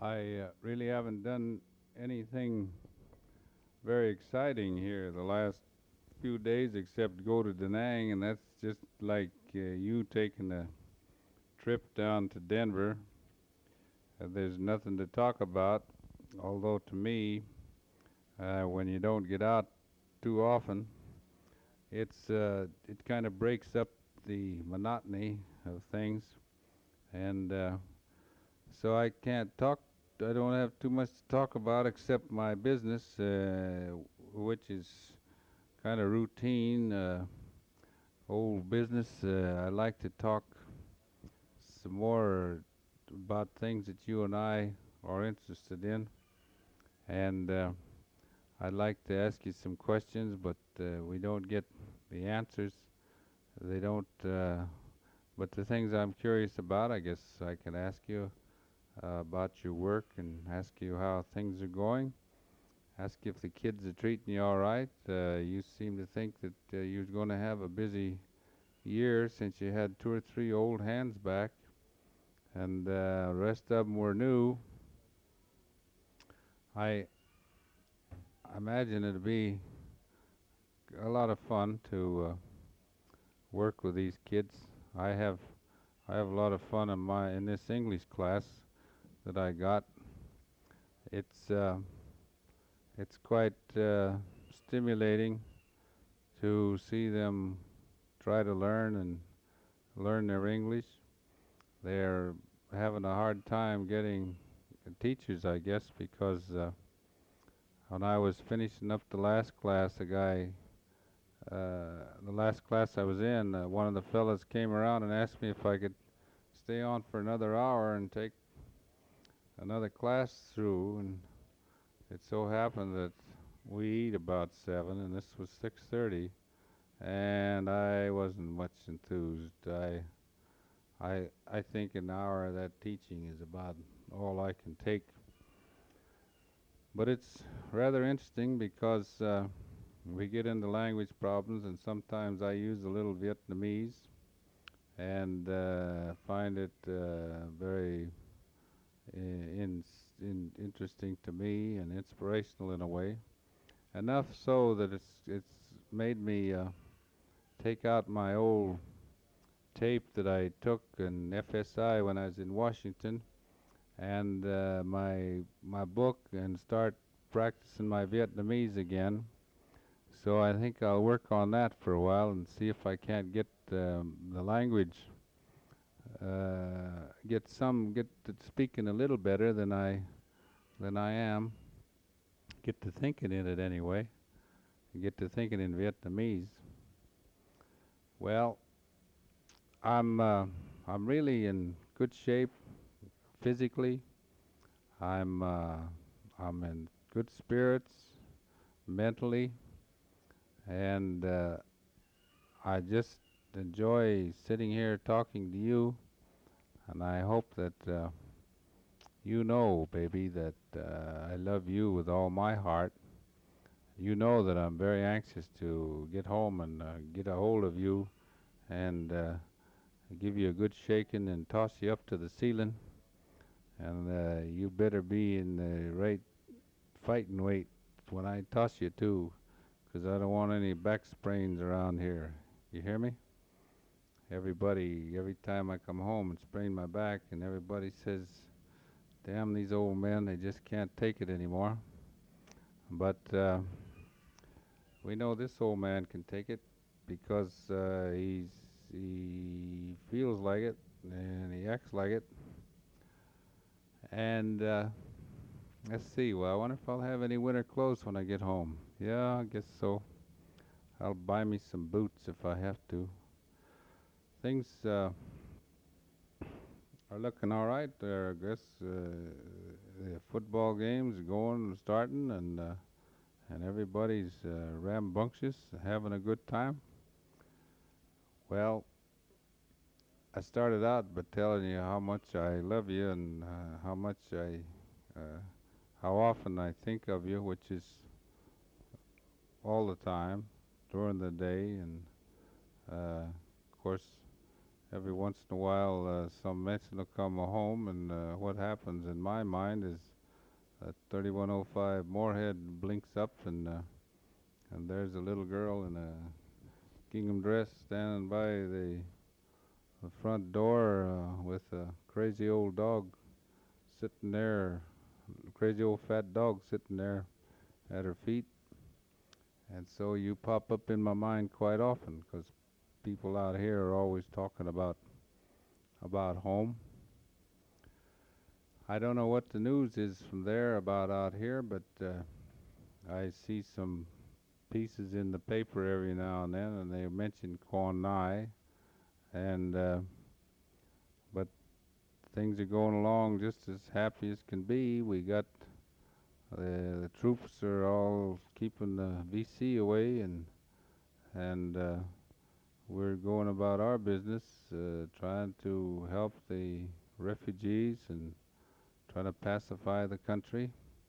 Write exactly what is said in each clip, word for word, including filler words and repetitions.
I uh, really haven't done anything very exciting here the last few days except go to Da Nang, and that's just like uh, you taking a trip down to Denver. Uh, there's nothing to talk about, although to me, uh, when you don't get out too often, it's uh, it kind of breaks up the monotony of things, and uh, so I can't talk. I don't have too much to talk about except my business, uh, which is kind of routine, uh, old business. Uh, I like to talk some more about things that you and I are interested in, and uh, I'd like to ask you some questions, but uh, we don't get the answers. They don't. Uh, but the things I'm curious about, I guess I can ask you uh, about your work and ask you how things are going. Ask if the kids are treating you all right. Uh, you seem to think that uh, you're going to have a busy year since you had two or three old hands back, and uh, the rest of them were new. I imagine it'd be a lot of fun to uh, work with these kids. I have I have a lot of fun in my in this English class that I got. It's uh, it's quite uh, stimulating to see them try to learn and learn their English. They're having a hard time getting teachers, I guess, because uh, when I was finishing up the last class, a guy, uh, the last class I was in, uh, one of the fellas came around and asked me if I could stay on for another hour and take another class through, and it so happened that we eat about seven, and this was six thirty, and I wasn't much enthused. I, I, I think an hour of that teaching is about all I can take. But it's rather interesting because uh, we get into language problems, and sometimes I use a little Vietnamese and uh, find it uh, very in, in interesting to me and inspirational in a way. Enough so that it's it's made me uh, take out my old tape that I took in F S I when I was in Washington, and uh, my my book, and start practicing my Vietnamese again. So I think I'll work on that for a while and see if I can't get um, the language, uh, get some, get to speaking a little better than I than I am. Get to thinking in it anyway. Get to thinking in Vietnamese. Well, I'm uh, I'm really in good shape physically. I'm uh, I'm in good spirits mentally, and uh, I just enjoy sitting here talking to you. And I hope that uh, you know, baby, that uh, I love you with all my heart. You know that I'm very anxious to get home and uh, get a hold of you and uh, give you a good shaking and toss you up to the ceiling. And uh, you better be in the right fighting weight when I toss you too, 'cause I don't want any back sprains around here. You hear me? Everybody, every time I come home and sprain my back, and everybody says, damn these old men, they just can't take it anymore. But uh, we know this old man can take it because uh, he's he feels like it and he acts like it. And uh, let's see. Well, I wonder if I'll have any winter clothes when I get home. Yeah, I guess so. I'll buy me some boots if I have to. Things uh, are looking all right there, I guess. Uh, the football games are going, starting, and uh, and everybody's uh, rambunctious, having a good time. Well, I started out by telling you how much I love you and uh, how much I, uh, how often I think of you, which is all the time during the day, and uh, of course every once in a while, uh, some mention will come home, and uh, what happens in my mind is that thirty-one oh five Moorhead blinks up, and uh, and there's a little girl in a gingham dress standing by the, the front door uh, with a crazy old dog sitting there, crazy old fat dog sitting there at her feet. And so you pop up in my mind quite often, 'cause people out here are always talking about about home. I don't know what the news is from there about out here, but uh, I see some pieces in the paper every now and then, and they mention Quan Nai, and uh, but things are going along just as happy as can be. We got uh, the troops are all keeping the V C away, and and uh, we're going about our business, uh, trying to help the refugees and trying to pacify the country.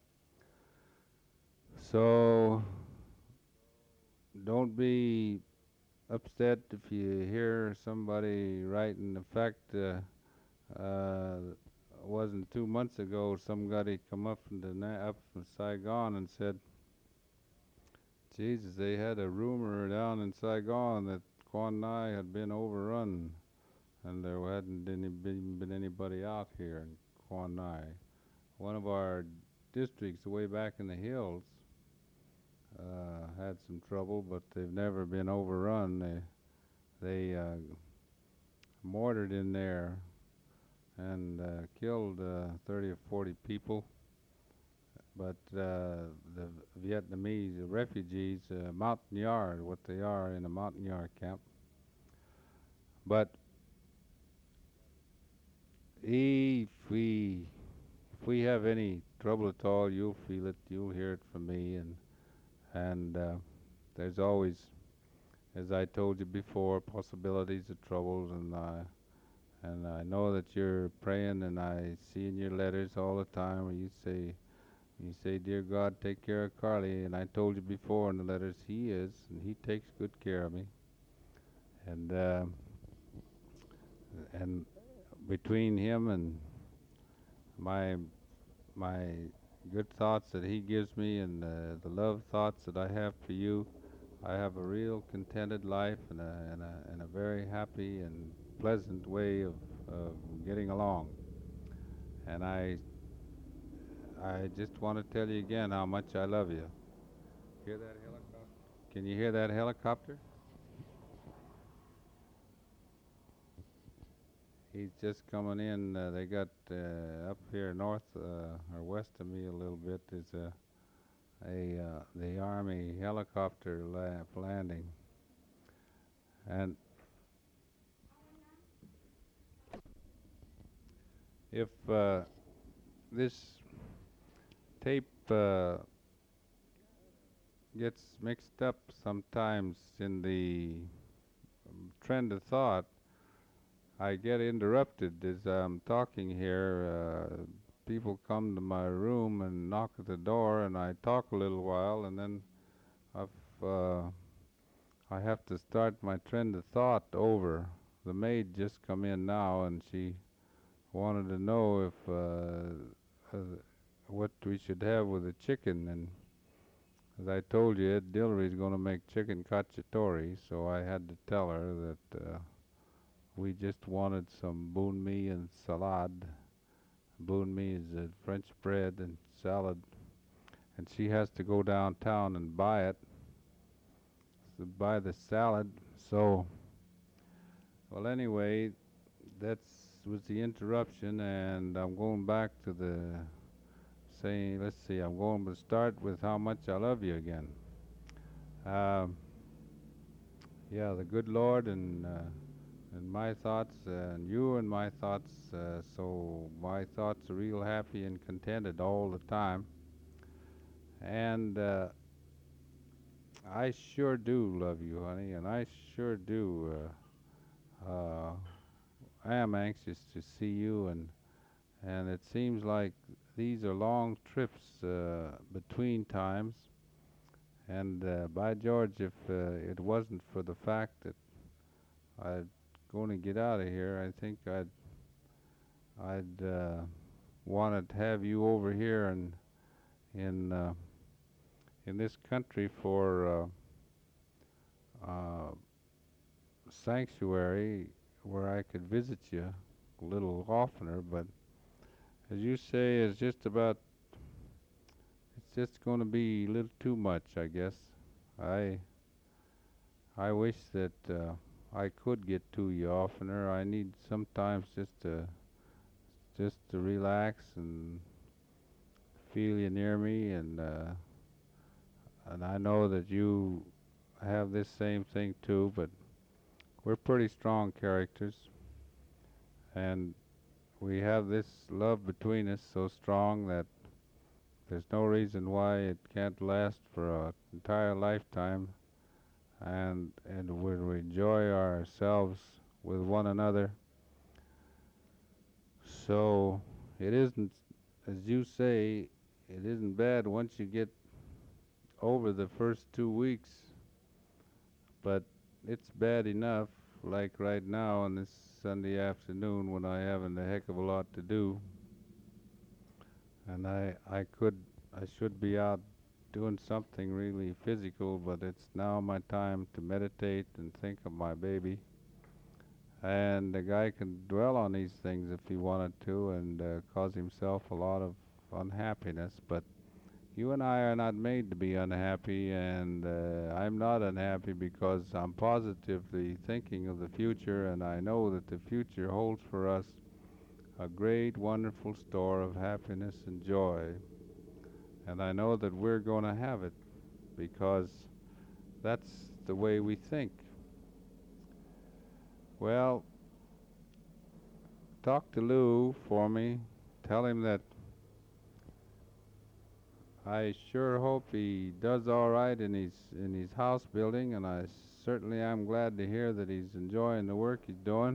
So don't be upset if you hear somebody writing the fact. Uh, uh, wasn't two months ago somebody come up from the na- up from Saigon and said, Jesus, they had a rumor down in Saigon that Quan Nai had been overrun, and there hadn't any, been, been anybody out here in Quan Nai. One of our districts way back in the hills uh, had some trouble, but they've never been overrun. They they uh, mortared in there and uh, killed uh, thirty or forty people. But uh, the Vietnamese refugees, uh, Montagnard, what they are in a Montagnard camp. But if we if we have any trouble at all, you'll feel it. You'll hear it from me, and and uh, there's always, as I told you before, possibilities of troubles, and uh, and I know that you're praying, and I see in your letters all the time where you say, you say, dear God, take care of Carly, and I told you before in the letters, he is, and he takes good care of me, and uh, and between him and my my good thoughts that he gives me, and uh, the love thoughts that I have for you, I have a real contented life, and a, and a, and a very happy and pleasant way of, of getting along. And I, I just want to tell you again how much I love you. Hear that helicopter? Can you hear that helicopter? He's just coming in. Uh, they got uh, up here north uh, or west of me a little bit is a, a uh, the Army helicopter la- landing, and if uh, this tape uh, gets mixed up sometimes in the um, trend of thought, I get interrupted as I'm talking here. Uh, people come to my room and knock at the door, and I talk a little while, and then I've, uh, I have to start my trend of thought over. The maid just come in now, and she wanted to know if uh, uh, what we should have with the chicken, and as I told you, Ed Dillery's going to make chicken cacciatore, so I had to tell her that uh, we just wanted some banh mi and salad. Banh mi is uh, French bread and salad, and she has to go downtown and buy it, to buy the salad. So, well, anyway, that's was the interruption, and I'm going back to the saying. Let's see, I'm going to start with how much I love you again. Um, yeah, the good Lord and. Uh, and my thoughts, uh, and you and my thoughts, uh, so my thoughts are real happy and contented all the time. And uh, I sure do love you, honey, and I sure do. Uh, uh, I am anxious to see you, and and it seems like these are long trips uh, between times. And uh, by George, if uh, it wasn't for the fact that I'd going to get out of here, I think I'd I'd uh, want to have you over here in in uh, in this country for uh, uh, sanctuary where I could visit you a little oftener. But as you say, it's just about it's just going to be a little too much, I guess. I I wish that uh, I could get to you oftener. I need sometimes just to just to relax and feel you near me, and uh, and I know that you have this same thing too. But we're pretty strong characters, and we have this love between us so strong that there's no reason why it can't last for an entire lifetime, and and when we enjoy ourselves with one another. So it isn't, as you say, it isn't bad once you get over the first two weeks, but it's bad enough, like right now on this Sunday afternoon when I haven't a heck of a lot to do, and I I could I should be out doing something really physical, but it's now my time to meditate and think of my baby. And the guy can dwell on these things if he wanted to and uh, cause himself a lot of unhappiness, but you and I are not made to be unhappy, and uh, I'm not unhappy because I'm positively thinking of the future, and I know that the future holds for us a great, wonderful store of happiness and joy. And I know that we're going to have it because that's the way we think. Well, talk to Lou for me. Tell him that I sure hope he does all right in his in his house building, and I certainly am glad to hear that he's enjoying the work he's doing.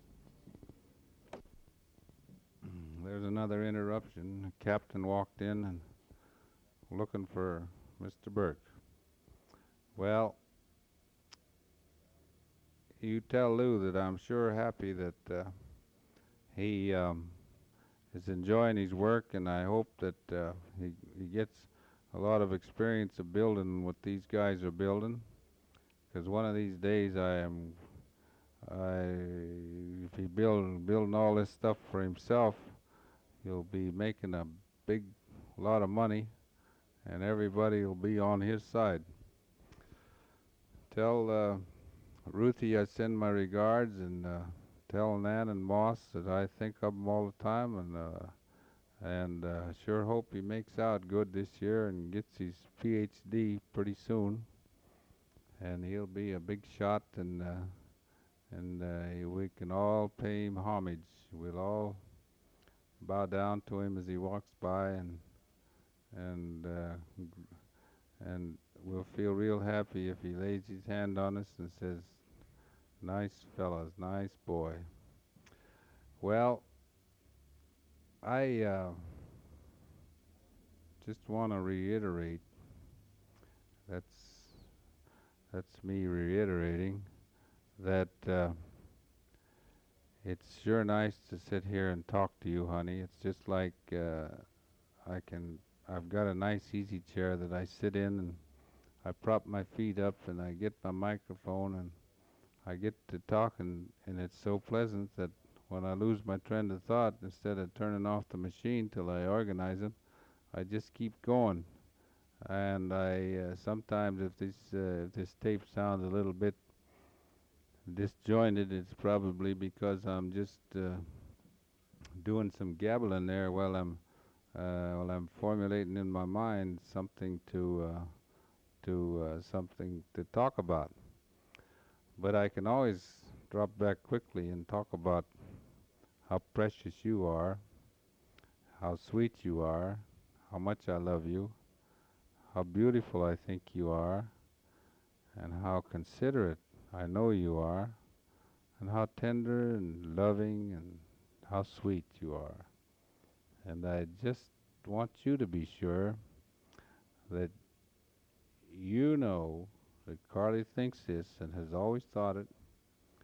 There's another interruption. The captain walked in and looking for Mister Burke. Well, you tell Lou that I'm sure happy that uh, he um, is enjoying his work, and I hope that uh, he he gets a lot of experience of building what these guys are building. Because one of these days I am, I if he build building all this stuff for himself, he'll be making a big lot of money, and everybody will be on his side. Tell uh, Ruthie I send my regards, and uh, tell Nan and Moss that I think of them all the time, and uh, and uh, sure hope he makes out good this year and gets his P H D pretty soon, and he'll be a big shot, and uh, and uh, we can all pay him homage. We'll all bow down to him as he walks by, and and uh, and we'll feel real happy if he lays his hand on us and says, "Nice fellas, nice boy." Well, I uh, just want to reiterate. That's that's me reiterating that uh, it's sure nice to sit here and talk to you, honey. It's just like uh, I can. I've got a nice easy chair that I sit in, and I prop my feet up, and I get my microphone, and I get to talking, and it's so pleasant that when I lose my train of thought, instead of turning off the machine till I organize it, I just keep going. And I uh, sometimes, if this uh, if this tape sounds a little bit disjointed, it's probably because I'm just uh, doing some gabbling there while I'm uh, while I'm formulating in my mind something to uh, to uh, something to talk about. But I can always drop back quickly and talk about how precious you are, how sweet you are, how much I love you, how beautiful I think you are, and how considerate I know you are, and how tender and loving and how sweet you are. And I just want you to be sure that you know that Carly thinks this and has always thought it,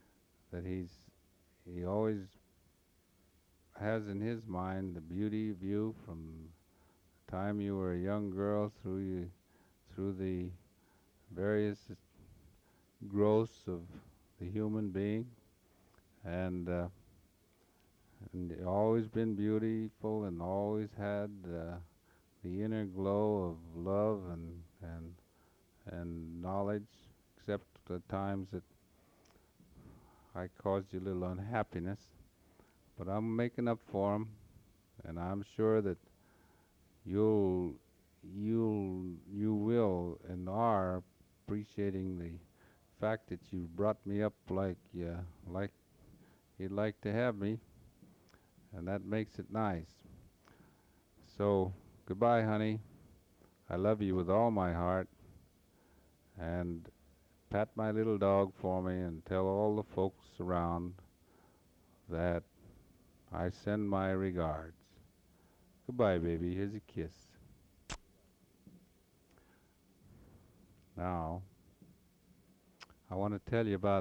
that he's he always has in his mind the beauty of you from the time you were a young girl through you, through the various growths of the human being, and uh, and you always been beautiful and always had uh, the inner glow of love and and and knowledge, except the times that I caused you a little unhappiness. But I'm making up for 'em, and I'm sure that you'll you'll you will and are appreciating the fact that you brought me up like uh, like you'd like to have me, and that makes it nice. So goodbye, honey. I love you with all my heart, and pat my little dog for me and tell all the folks around that I send my regards. Goodbye, baby. Here's a kiss. Now, I want to tell you about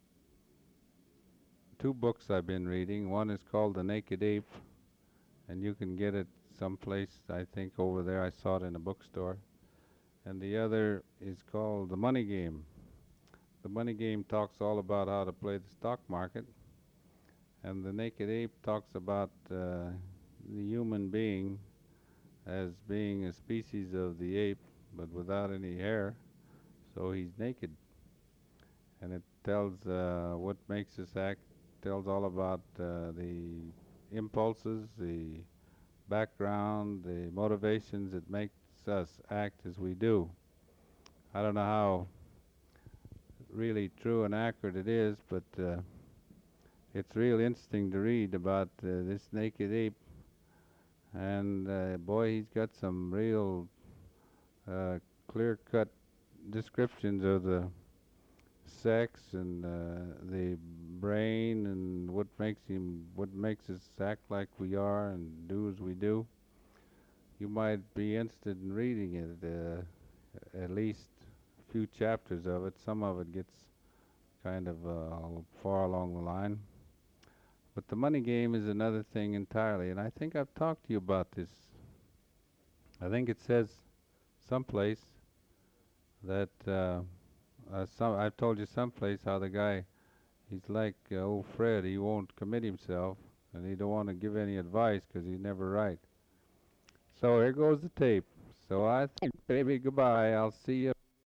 two books I've been reading. One is called The Naked Ape, and you can get it someplace, I think over there. I saw it in a bookstore. And the other is called The Money Game. The Money Game talks all about how to play the stock market, and The Naked Ape talks about uh, the human being as being a species of the ape, but without any hair, so he's naked. And it tells uh, what makes us act, tells all about uh, the impulses, the background, the motivations that makes us act as we do. I don't know how really true and accurate it is, but uh, it's real interesting to read about uh, this naked ape. And uh, boy, he's got some real uh, clear-cut descriptions of the sex and uh, the brain and what makes him, what makes us act like we are and do as we do. You might be interested in reading it, uh, at least a few chapters of it. Some of it gets kind of uh, far along the line. But the money game is another thing entirely, and I think I've talked to you about this. I think it says someplace that uh, uh, some I've told you someplace how the guy he's like uh, old Fred. He won't commit himself, and he don't want to give any advice because he's never right. So here goes the tape. So I think, baby, goodbye. I'll see you